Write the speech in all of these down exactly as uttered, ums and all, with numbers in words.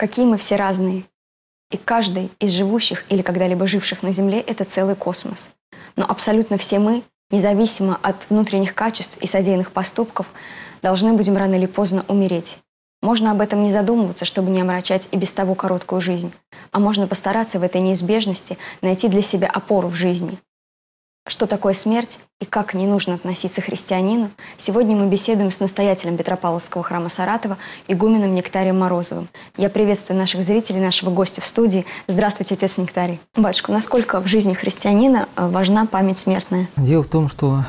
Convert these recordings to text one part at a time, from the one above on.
Какие мы все разные. И каждый из живущих или когда-либо живших на Земле – это целый космос. Но абсолютно все мы, независимо от внутренних качеств и содеянных поступков, должны будем рано или поздно умереть. Можно об этом не задумываться, чтобы не омрачать и без того короткую жизнь. А можно постараться в этой неизбежности найти для себя опору в жизни. Что такое смерть и как к ней нужно относиться христианину, сегодня мы беседуем с настоятелем Петропавловского храма Саратова, игуменом Нектарием Морозовым. Я приветствую наших зрителей, нашего гостя в студии. Здравствуйте, отец Нектарий. Батюшка, насколько в жизни христианина важна память смертная? Дело в том, что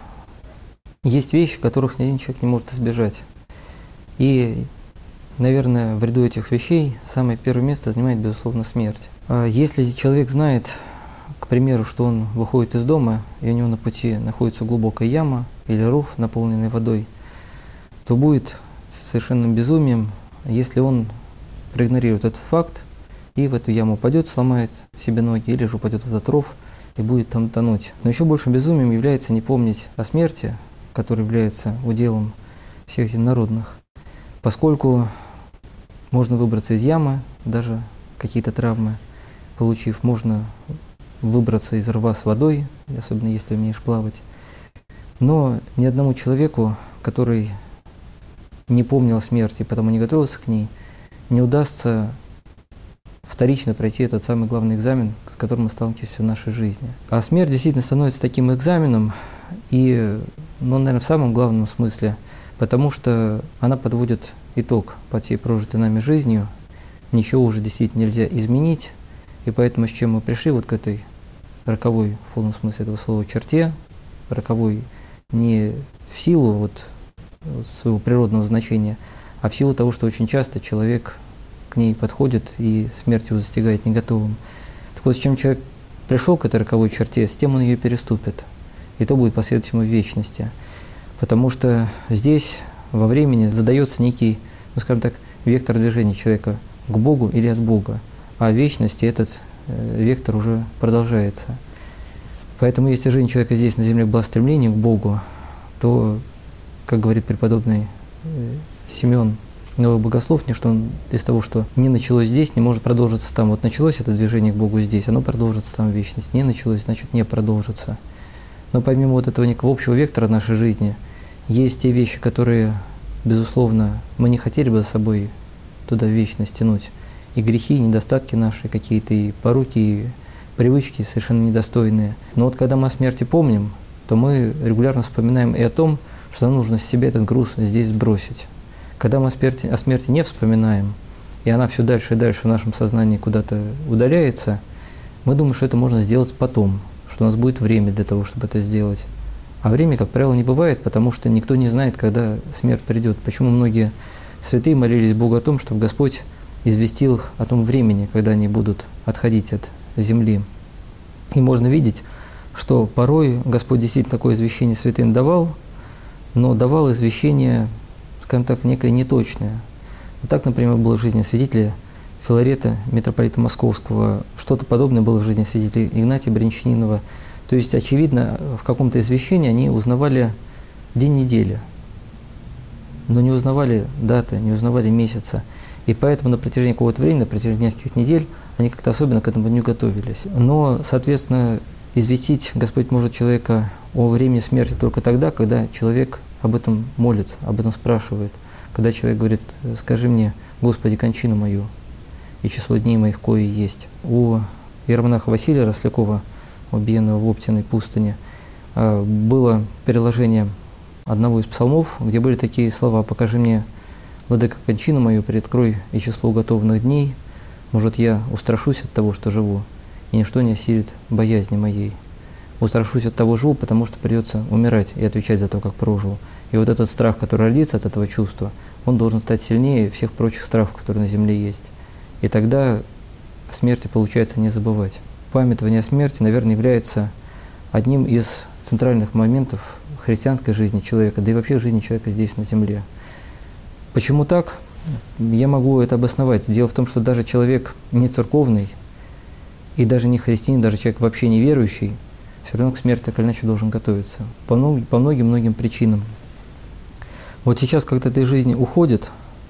есть вещи, которых ни один человек не может избежать. И, наверное, в ряду этих вещей самое первое место занимает, безусловно, смерть. Если человек знает, к примеру, что он выходит из дома, и у него на пути находится глубокая яма или ров, наполненный водой, то будет совершенным безумием, если он проигнорирует этот факт и в эту яму упадет, сломает себе ноги, или же упадет в этот ров и будет там тонуть. Но еще большим безумием является не помнить о смерти, которая является уделом всех земнородных, поскольку можно выбраться из ямы, даже какие-то травмы получив, можно выбраться из рва с водой, особенно если умеешь плавать. Но ни одному человеку, который не помнил о смерти и потому не готовился к ней, не удастся вторично пройти этот самый главный экзамен, с которым мы сталкиваемся в нашей жизни. А смерть действительно становится таким экзаменом, и, ну, наверное, в самом главном смысле, потому что она подводит итог под всей прожитой нами жизнью, ничего уже действительно нельзя изменить. И поэтому, с чем мы пришли вот к этой роковой, в полном смысле этого слова, черте, роковой не в силу вот своего природного значения, а в силу того, что очень часто человек к ней подходит и смерть его застигает не готовым. Так вот, с чем человек пришел к этой роковой черте, с тем он ее переступит. И то будет последовать ему в вечности. Потому что здесь во времени задается некий, ну скажем так, вектор движения человека к Богу или от Бога. А в вечности этот э, вектор уже продолжается. Поэтому если жизнь человека здесь на земле была стремлением к Богу, то, как говорит преподобный э, Симеон Новый Богослов, что он из того, что не началось здесь, не может продолжиться там. Вот началось это движение к Богу здесь, оно продолжится там в вечности. Не началось, значит, не продолжится. Но помимо вот этого некого общего вектора нашей жизни, есть те вещи, которые, безусловно, мы не хотели бы за собой туда в вечность тянуть. И грехи, и недостатки наши какие-то, и пороки, и привычки совершенно недостойные. Но вот когда мы о смерти помним, то мы регулярно вспоминаем и о том, что нам нужно с себя этот груз здесь сбросить. Когда мы о смерти, о смерти не вспоминаем, и она все дальше и дальше в нашем сознании куда-то удаляется, мы думаем, что это можно сделать потом, что у нас будет время для того, чтобы это сделать. А времени, как правило, не бывает, потому что никто не знает, когда смерть придет. Почему многие святые молились Богу о том, чтобы Господь известил их о том времени, когда они будут отходить от земли. И можно видеть, что порой Господь действительно такое извещение святым давал, но давал извещение, скажем так, некое неточное. Вот так, например, было в жизни святителя Филарета, митрополита Московского, что-то подобное было в жизни святителя Игнатия Брянчанинова. То есть, очевидно, в каком-то извещении они узнавали день недели, но не узнавали даты, не узнавали месяца. И поэтому на протяжении какого-то времени, на протяжении нескольких недель, они как-то особенно к этому не готовились. Но, соответственно, известить Господь может человека о времени смерти только тогда, когда человек об этом молится, об этом спрашивает. Когда человек говорит: «Скажи мне, Господи, кончину мою, и число дней моих кои есть». У иеромонаха Василия Рослякова, убиенного в Оптиной пустыне, было переложение одного из псалмов, где были такие слова: «Покажи мне, Владыка, кончину мою, приоткрой и число уготованных дней, может, я устрашусь от того, что живу, и ничто не осилит боязни моей. Устрашусь от того живу, потому что придется умирать и отвечать за то, как прожил». И вот этот страх, который родится от этого чувства, он должен стать сильнее всех прочих страхов, которые на земле есть. И тогда о смерти получается не забывать. Памятование о смерти, наверное, является одним из центральных моментов христианской жизни человека, да и вообще жизни человека здесь, на земле. Почему так? Я могу это обосновать. Дело в том, что даже человек не церковный, и даже не христианин, даже человек вообще не верующий, все равно к смерти так или иначе должен готовиться. По многим-многим причинам. Вот сейчас, когда этой жизни уходит,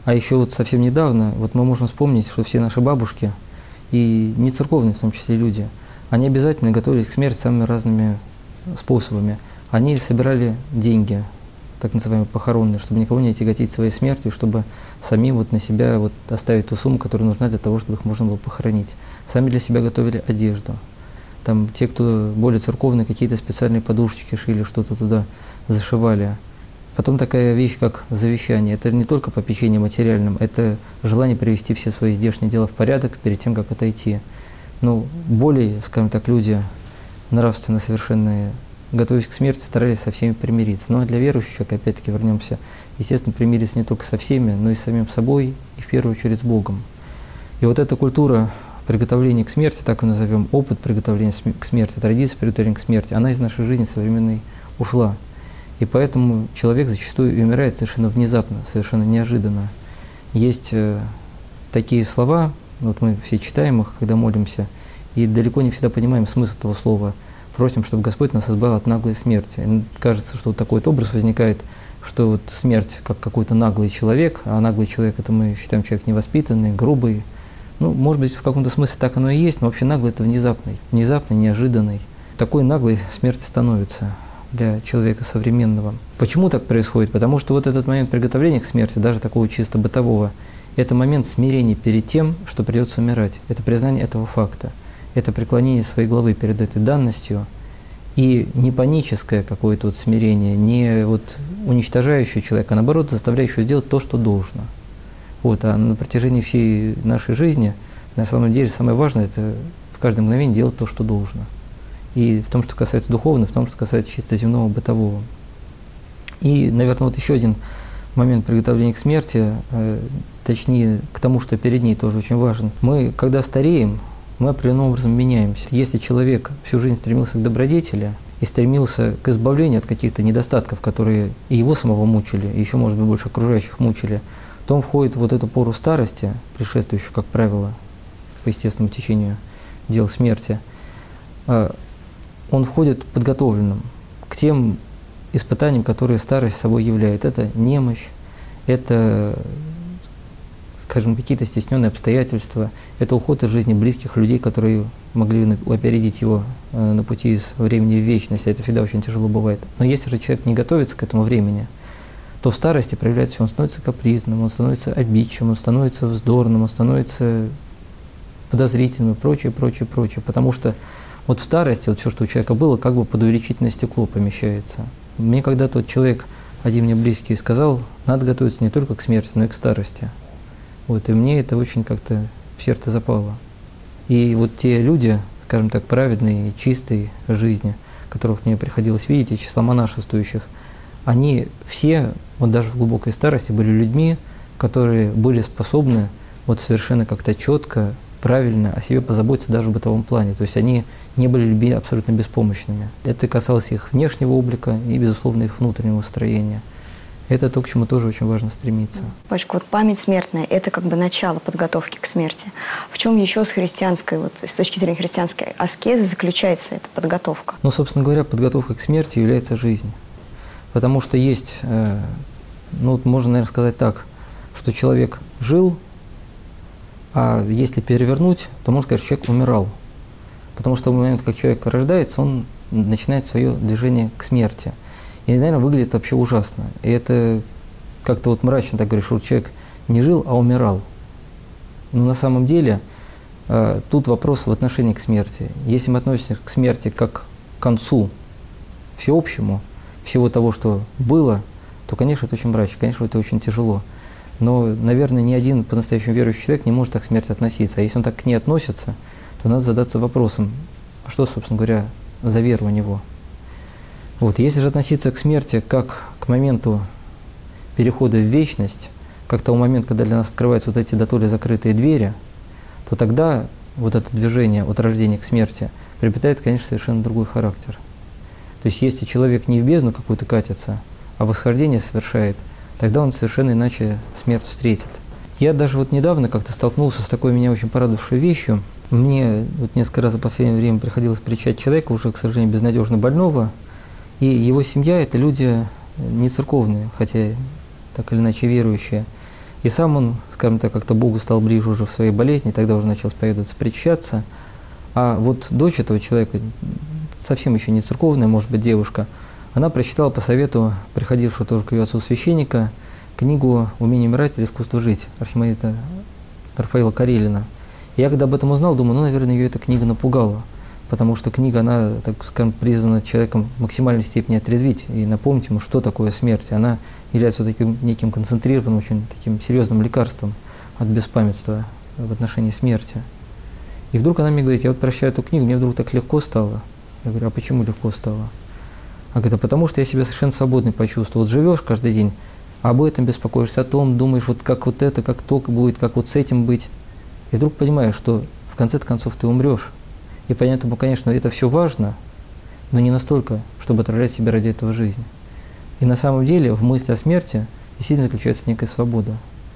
А еще вот совсем недавно, вот мы можем вспомнить, что все наши бабушки, и не церковные в том числе люди, они обязательно готовились к смерти самыми разными способами. Они собирали деньги, так называемые похоронные, чтобы никого не тяготить своей смертью, чтобы сами вот на себя вот оставить ту сумму, которая нужна для того, чтобы их можно было похоронить. Сами для себя готовили одежду. Там те, кто более церковные, какие-то специальные подушечки шили, что-то туда зашивали. Потом такая вещь, как завещание. Это не только попечение материальным, это желание привести все свои здешние дела в порядок перед тем, как отойти. Ну, более, скажем так, люди нравственно совершенные, готовясь к смерти, старались со всеми примириться. Ну а для верующих, опять-таки, вернемся, естественно, примириться не только со всеми, но и с самим собой, и в первую очередь с Богом. И вот эта культура приготовления к смерти, так и назовем, опыт приготовления к смерти, традиция приготовления к смерти, она из нашей жизни современной ушла. И поэтому человек зачастую и умирает совершенно внезапно, совершенно неожиданно. Есть э, такие слова, вот мы все читаем их, когда молимся, и далеко не всегда понимаем смысл этого слова. Просим, чтобы Господь нас избавил от наглой смерти. И кажется, что вот такой вот образ возникает, что вот смерть как какой-то наглый человек, а наглый человек — это мы считаем человек невоспитанный, грубый. Ну, может быть, в каком-то смысле так оно и есть, но вообще наглый — это внезапный, внезапный, неожиданный. Такой наглой смерть становится для человека современного. Почему так происходит? Потому что вот этот момент приготовления к смерти, даже такого чисто бытового, это момент смирения перед тем, что придется умирать. Это признание этого факта. Это преклонение своей головы перед этой данностью. И не паническое какое-то вот смирение, не вот уничтожающее человека, а наоборот заставляющее сделать то, что должно. Вот, а на протяжении всей нашей жизни, на самом деле, самое важное — это в каждое мгновение делать то, что должно. И в том, что касается духовного, в том, что касается чисто земного, бытового. И, наверное, вот еще один момент приготовления к смерти, э, точнее, к тому, что перед ней, тоже очень важен. Мы, когда стареем, мы определенным образом меняемся. Если человек всю жизнь стремился к добродетели и стремился к избавлению от каких-то недостатков, которые и его самого мучили, и еще, может быть, больше окружающих мучили, то он входит в вот эту пору старости, предшествующую, как правило, по естественному течению дел смерти, он входит подготовленным к тем испытаниям, которые старость собой являет. Это немощь, это, скажем, какие-то стесненные обстоятельства, это уход из жизни близких людей, которые могли опередить его на пути из времени в вечность, а это всегда очень тяжело бывает. Но если же человек не готовится к этому времени, то в старости проявляется все, он становится капризным, он становится обидчивым, он становится вздорным, он становится подозрительным и прочее, прочее, прочее. Потому что вот в старости вот все, что у человека было, как бы под увеличительное стекло помещается. Мне когда-то вот человек, один мне близкий, сказал, надо готовиться не только к смерти, но и к старости. Вот, и мне это очень как-то в сердце запало. И вот те люди, скажем так, праведные и чистые жизни, которых мне приходилось видеть, из числа монашествующих, они все, вот даже в глубокой старости, были людьми, которые были способны вот совершенно как-то четко, правильно о себе позаботиться даже в бытовом плане. То есть они не были людьми абсолютно беспомощными. Это касалось их внешнего облика и, безусловно, их внутреннего строения. Это то, к чему тоже очень важно стремиться. Пачка, вот память смертная – это как бы начало подготовки к смерти. В чем еще с христианской, вот с точки зрения христианской аскезы заключается эта подготовка? Ну, собственно говоря, подготовкой к смерти является жизнь. Потому что есть, э, ну, можно, наверное, сказать так, что человек жил, а если перевернуть, то можно сказать, что человек умирал. Потому что в момент, как человек рождается, он начинает свое движение к смерти. И, наверное, выглядит вообще ужасно. И это как-то вот мрачно так говоришь, что человек не жил, а умирал. Но на самом деле э, тут вопрос в отношении к смерти. Если мы относимся к смерти как к концу всеобщему, всего того, что было, то, конечно, это очень мрачно, конечно, это очень тяжело. Но, наверное, ни один по-настоящему верующий человек не может так к смерти относиться. А если он так к ней относится, то надо задаться вопросом, а что, собственно говоря, за вера у него? Вот. Если же относиться к смерти как к моменту перехода в вечность, как к тому моменту, когда для нас открываются вот эти дотоле закрытые двери, то тогда вот это движение от рождения к смерти приобретает, конечно, совершенно другой характер. То есть если человек не в бездну какую-то катится, а восхождение совершает, тогда он совершенно иначе смерть встретит. Я даже вот недавно как-то столкнулся с такой меня очень порадовавшей вещью. Мне вот несколько раз за последнее время приходилось встречать человека, уже, к сожалению, безнадежно больного, и его семья – это люди не церковные, хотя так или иначе верующие. И сам он, скажем так, как-то Богу стал ближе уже в своей болезни, тогда уже начал исповедоваться, причащаться. А вот дочь этого человека, совсем еще не церковная, может быть, девушка, она прочитала по совету приходившего тоже к ее отцу священника книгу «Умение умирать или искусство жить» архимандрита Рафаила Карелина. И я когда об этом узнал, думаю, ну, наверное, ее эта книга напугала, потому что книга, она, так скажем, призвана человеком в максимальной степени отрезвить и напомнить ему, что такое смерть. Она является таким неким концентрированным, очень таким серьезным лекарством от беспамятства в отношении смерти. И вдруг она мне говорит, я вот прочитаю эту книгу, мне вдруг так легко стало. Я говорю, а почему легко стало? Она говорит, а потому что я себя совершенно свободной почувствовал. Вот живешь каждый день, об этом беспокоишься, о том, думаешь, вот как вот это, как то будет, как вот с этим быть. И вдруг понимаешь, что в конце концов ты умрешь. И поэтому, конечно, это все важно, но не настолько, чтобы отравлять себя ради этого жизни. И на самом деле в мысли о смерти действительно заключается некая свобода.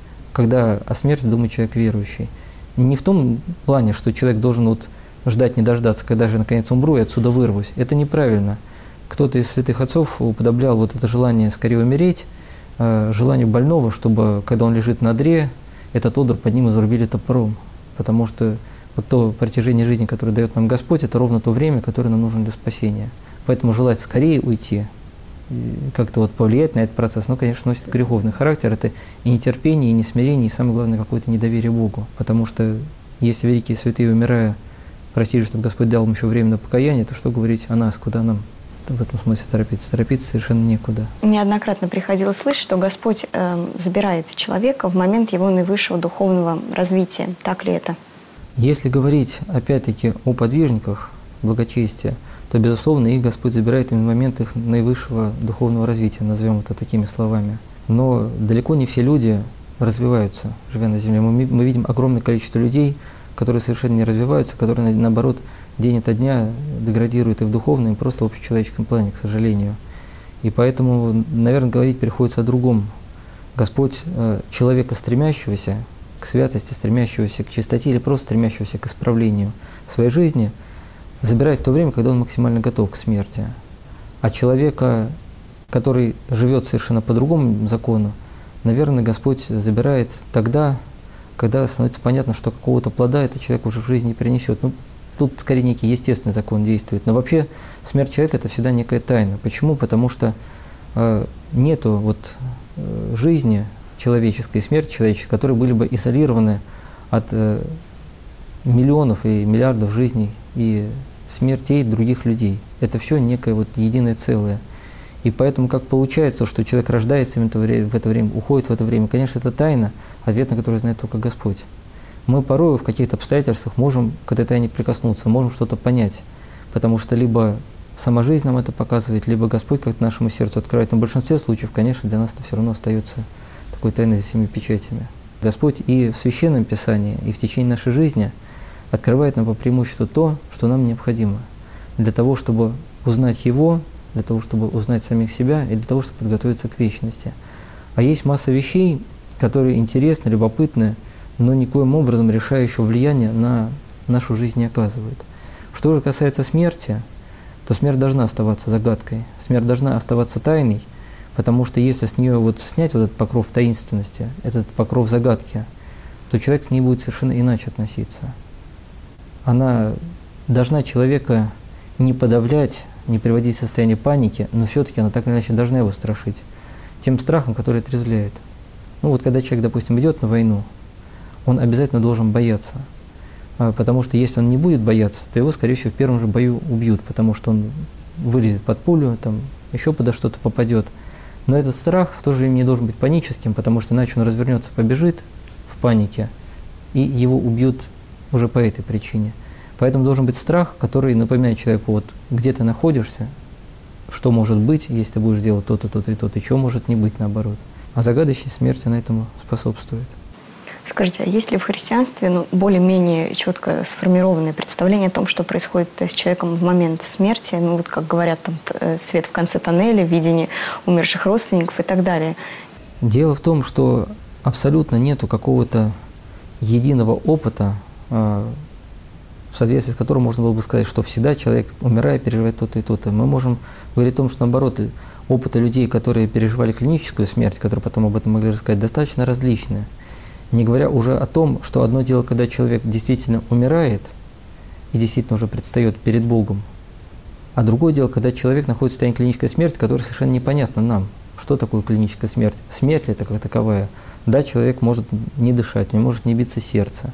Когда о смерти думает человек верующий. Не в том плане, что человек должен вот ждать, не дождаться, когда же наконец умру и отсюда вырвусь. Это неправильно. Кто-то из святых отцов уподоблял вот это желание скорее умереть, желание больного, чтобы, когда он лежит на одре, этот одр под ним изрубили топором. Потому что вот то протяжение жизни, которое дает нам Господь, это ровно то время, которое нам нужно для спасения. Поэтому желать скорее уйти, как-то вот повлиять на этот процесс, ну, конечно, носит греховный характер. Это и нетерпение, и несмирение, и самое главное, какое-то недоверие Богу. Потому что если великие святые, умирая, просили, чтобы Господь дал им еще время на покаяние, то что говорить о нас, куда нам в этом смысле торопиться? Торопиться совершенно некуда. Неоднократно приходилось слышать, что Господь э, забирает человека в момент его наивысшего духовного развития. Так ли это? Если говорить, опять-таки, о подвижниках благочестия, то, безусловно, их Господь забирает именно в момент их наивысшего духовного развития, назовем это такими словами. Но далеко не все люди развиваются, живя на земле. Мы, мы видим огромное количество людей, которые совершенно не развиваются, которые, наоборот, день ото дня деградируют и в духовном, и просто в общечеловеческом плане, к сожалению. И поэтому, наверное, говорить приходится о другом. Господь человека, стремящегося к святости, стремящегося к чистоте или просто стремящегося к исправлению своей жизни, забирает в то время, когда он максимально готов к смерти. А человека, который живет совершенно по другому закону, наверное, Господь забирает тогда, когда становится понятно, что какого-то плода этот человек уже в жизни не принесет. Ну, тут скорее некий естественный закон действует. Но вообще смерть человека – это всегда некая тайна. Почему? Потому что э, нету вот, э, жизни человеческой, смерти человеческой, которые были бы изолированы от э, миллионов и миллиардов жизней и смертей других людей. Это все некое вот единое целое. И поэтому как получается, что человек рождается в это время, уходит в это время, конечно, это тайна, ответ на который знает только Господь. Мы порой в каких-то обстоятельствах можем к этой тайне прикоснуться, можем что-то понять, потому что либо сама жизнь нам это показывает, либо Господь как-то нашему сердцу открывает. Но в большинстве случаев, конечно, для нас это все равно остается такой тайной за всеми печатями. Господь и в Священном Писании, и в течение нашей жизни открывает нам по преимуществу то, что нам необходимо для того, чтобы узнать Его, для того, чтобы узнать самих себя и для того, чтобы подготовиться к вечности. А есть масса вещей, которые интересны, любопытны, но никоим образом решающего влияния на нашу жизнь не оказывают. Что же касается смерти, то смерть должна оставаться загадкой, смерть должна оставаться тайной, потому что если с нее вот снять вот этот покров таинственности, этот покров загадки, то человек с ней будет совершенно иначе относиться. Она должна человека не подавлять, не приводить в состояние паники, но все-таки она так или иначе должна его страшить тем страхом, который отрезвляет. Ну вот когда человек, допустим, идет на войну, он обязательно должен бояться, потому что если он не будет бояться, то его, скорее всего, в первом же бою убьют, потому что он вылезет под пулю, там еще подо что-то попадет. Но этот страх в то же время не должен быть паническим, потому что иначе он развернется, побежит в панике, и его убьют уже по этой причине. Поэтому должен быть страх, который напоминает человеку, вот где ты находишься, что может быть, если ты будешь делать то-то, то-то и то-то, и чего может не быть наоборот. А загадочность смерти на этому способствует. Скажите, а есть ли в христианстве ну, более-менее четко сформированное представление о том, что происходит с человеком в момент смерти, ну вот как говорят, там, свет в конце тоннеля, видение умерших родственников и так далее? Дело в том, что абсолютно нету какого-то единого опыта э, в соответствии с которым можно было бы сказать, что всегда человек, умирая, переживает то-то и то-то. Мы можем говорить о том, что наоборот, опыты людей, которые переживали клиническую смерть, которые потом об этом могли рассказать, достаточно различные. Не говоря уже о том, что одно дело, когда человек действительно умирает и действительно уже предстает перед Богом, а другое дело, когда человек находится в состоянии клинической смерти, которая совершенно непонятна нам. Что такое клиническая смерть? Смерть ли это как таковая? Да, человек может не дышать, у него может не биться сердце.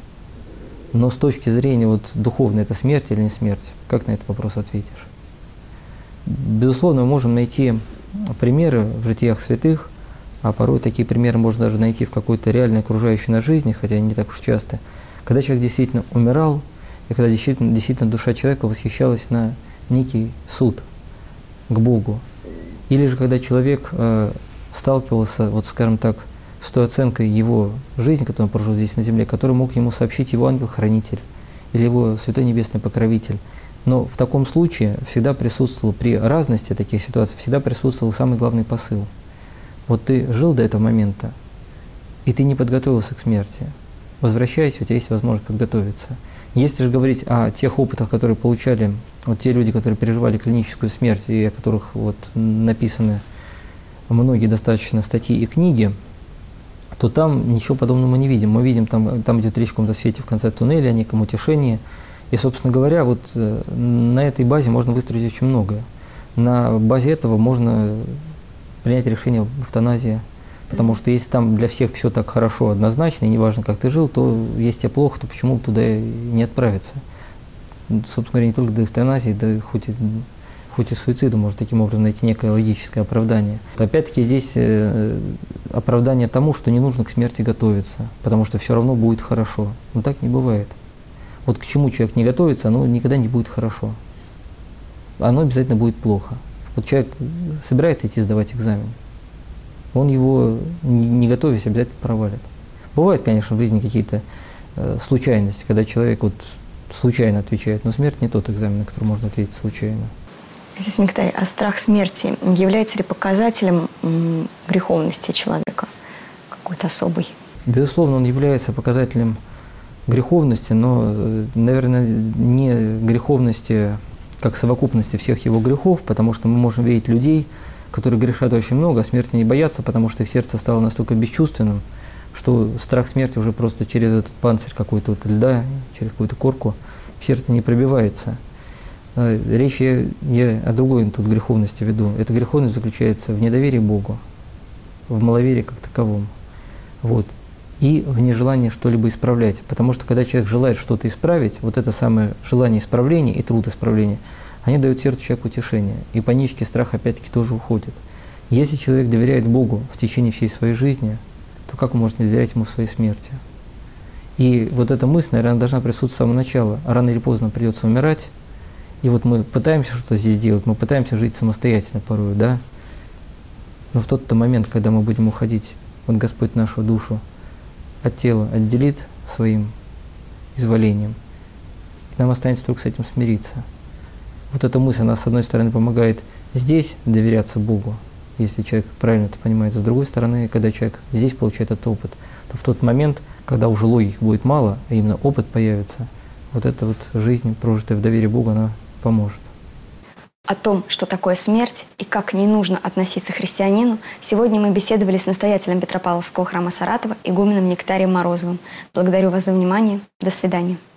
Но с точки зрения вот, духовной, это смерть или не смерть? Как на этот вопрос ответишь? Безусловно, мы можем найти примеры в житиях святых, а порой такие примеры можно даже найти в какой-то реальной окружающей нас жизни, хотя не так уж часто, когда человек действительно умирал, и когда действительно, действительно душа человека восхищалась на некий суд к Богу. Или же когда человек э, сталкивался, вот скажем так, с той оценкой его жизни, которую он прожил здесь на земле, которую мог ему сообщить его ангел-хранитель или его святой небесный покровитель. Но в таком случае всегда присутствовал, при разности таких ситуаций, всегда присутствовал самый главный посыл. Вот ты жил до этого момента, и ты не подготовился к смерти. Возвращайся, у тебя есть возможность подготовиться. Если же говорить о тех опытах, которые получали вот те люди, которые переживали клиническую смерть, и о которых вот написаны многие достаточно статьи и книги, то там ничего подобного мы не видим. Мы видим, там, там идет речь о каком-то свете в конце туннеля, о неком утешении. И, собственно говоря, вот на этой базе можно выстроить очень многое. На базе этого можно принять решение об эвтаназии. Потому что если там для всех все так хорошо, однозначно, и неважно, как ты жил, то если тебе плохо, то почему туда не отправиться? Собственно говоря, не только до эвтаназии, да хоть и, хоть и суициду может таким образом найти некое логическое оправдание. Опять-таки здесь оправдание тому, что не нужно к смерти готовиться, потому что все равно будет хорошо. Но так не бывает. Вот к чему человек не готовится, оно никогда не будет хорошо. Оно обязательно будет плохо. Вот человек собирается идти сдавать экзамен, он его, не готовясь, обязательно провалит. Бывают, конечно, в жизни какие-то э, случайности, когда человек вот случайно отвечает, но смерть не тот экзамен, на который можно ответить случайно. Отец Нектарий, а страх смерти является ли показателем м, греховности человека, какой-то особый? Безусловно, он является показателем греховности, но, наверное, не греховности как совокупности всех его грехов, потому что мы можем видеть людей, которые грешат очень много, а смерти не боятся, потому что их сердце стало настолько бесчувственным, что страх смерти уже просто через этот панцирь какой-то вот льда, через какую-то корку в сердце не пробивается. Речь я, я о другой тут греховности веду. Эта греховность заключается в недоверии Богу, в маловерии как таковом, вот, и в нежелании что-либо исправлять. Потому что когда человек желает что-то исправить, вот это самое желание исправления и труд исправления, они дают сердцу человеку утешение, и панический страх опять-таки тоже уходит. Если человек доверяет Богу в течение всей своей жизни, то как он может не доверять Ему в своей смерти? И вот эта мысль, наверное, должна присутствовать с самого начала. Рано или поздно придется умирать, и вот мы пытаемся что-то здесь делать, мы пытаемся жить самостоятельно порой, да? Но в тот-то момент, когда мы будем уходить, вот Господь нашу душу от тела отделит своим изволением, и нам останется только с этим смириться. Вот эта мысль, она, с одной стороны, помогает здесь доверяться Богу, если человек правильно это понимает. С другой стороны, когда человек здесь получает этот опыт, то в тот момент, когда уже логики будет мало, а именно опыт появится, вот эта вот жизнь, прожитая в доверии Богу, она поможет. О том, что такое смерть и как не нужно относиться к христианину, сегодня мы беседовали с настоятелем Петропавловского храма Саратова, игуменом Нектарием Морозовым. Благодарю вас за внимание. До свидания.